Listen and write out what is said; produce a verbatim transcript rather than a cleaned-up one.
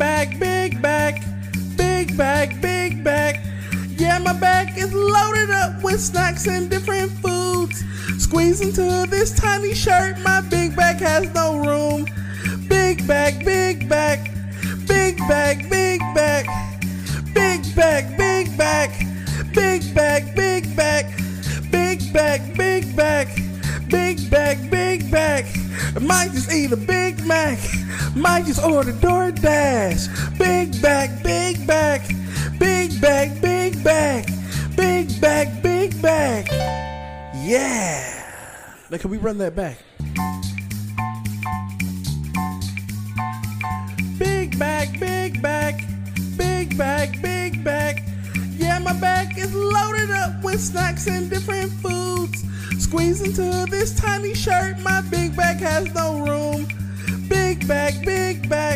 back, big back, big back, big back. Yeah, my back is loaded up with snacks and different foods. Squeeze into this tiny shirt, my big back has no room. Big back, big back, big back, big back, big back, big back, big back, big back, big back, big back, big back, big back. Might just eat a Big Mac, might just order DoorDash. Big back, big back, big back, big back, big back, big back. Yeah. Now can we run that back? Big back, big back, big back, big back. Yeah, my back is loaded up with snacks and different foods. Squeeze into this tiny shirt, my big back has no room. Big back, big back.